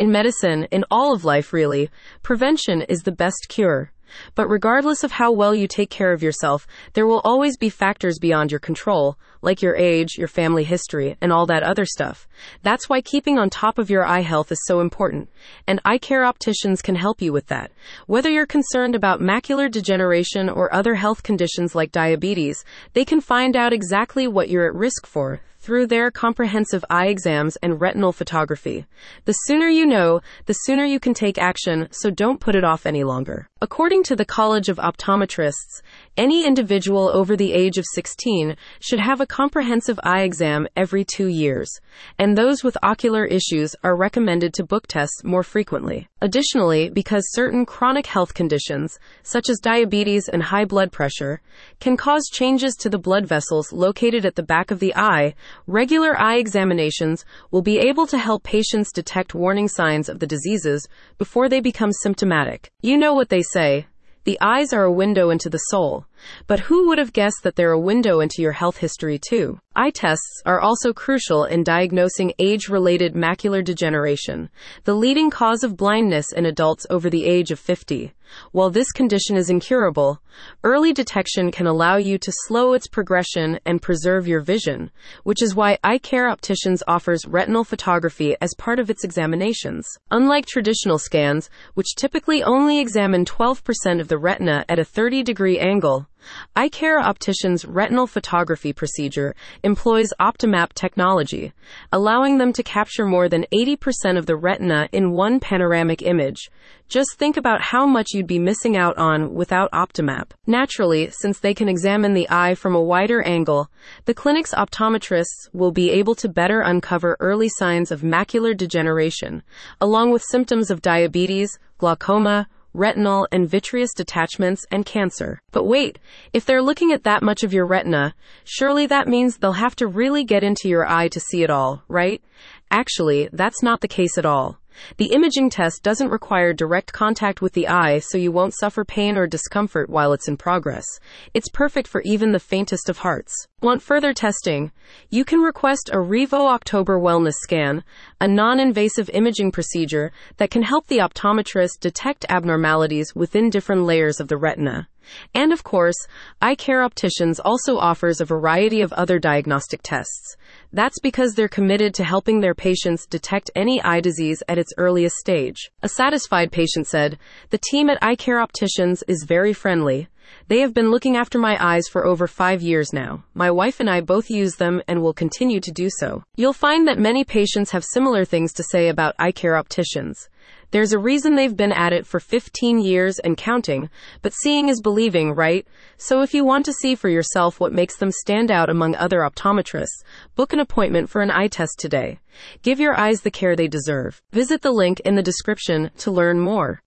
In medicine, in all of life really, prevention is the best cure. But regardless of how well you take care of yourself, there will always be factors beyond your control, like your age, your family history, and all that other stuff. That's why keeping on top of your eye health is so important, and eye care opticians can help you with that. Whether you're concerned about macular degeneration or other health conditions like diabetes, they can find out exactly what you're at risk for through their comprehensive eye exams and retinal photography. The sooner you know, the sooner you can take action, so don't put it off any longer. According to the College of Optometrists, any individual over the age of 16 should have a comprehensive eye exam every 2 years, and those with ocular issues are recommended to book tests more frequently. Additionally, because certain chronic health conditions, such as diabetes and high blood pressure, can cause changes to the blood vessels located at the back of the eye, regular eye examinations will be able to help patients detect warning signs of the diseases before they become symptomatic. You know what they say. The eyes are a window into the soul. But who would have guessed that they're a window into your health history too? Eye tests are also crucial in diagnosing age-related macular degeneration, the leading cause of blindness in adults over the age of 50. While this condition is incurable, early detection can allow you to slow its progression and preserve your vision, which is why Eye Care Opticians offers retinal photography as part of its examinations. Unlike traditional scans, which typically only examine 12% of the retina at a 30-degree angle, Eye Care Opticians' retinal photography procedure employs OptiMap technology, allowing them to capture more than 80% of the retina in one panoramic image. Just think about how much you'd be missing out on without OptiMap. Naturally, since they can examine the eye from a wider angle, the clinic's optometrists will be able to better uncover early signs of macular degeneration, along with symptoms of diabetes, glaucoma, retinal and vitreous detachments, and cancer. But wait, if they're looking at that much of your retina, surely that means they'll have to really get into your eye to see it all, right? Actually, that's not the case at all. The imaging test doesn't require direct contact with the eye, so you won't suffer pain or discomfort while it's in progress. It's perfect for even the faintest of hearts. Want further testing? You can request a Revo October Wellness Scan, a non-invasive imaging procedure that can help the optometrist detect abnormalities within different layers of the retina. And of course, Eye Care Opticians also offers a variety of other diagnostic tests. That's because they're committed to helping their patients detect any eye disease at its earliest stage. A satisfied patient said, "The team at Eye Care Opticians is very friendly. They have been looking after my eyes for over 5 years now. My wife and I both use them and will continue to do so." You'll find that many patients have similar things to say about Eye Care Opticians. There's a reason they've been at it for 15 years and counting, but seeing is believing, right? So if you want to see for yourself what makes them stand out among other optometrists, book an appointment for an eye test today. Give your eyes the care they deserve. Visit the link in the description to learn more.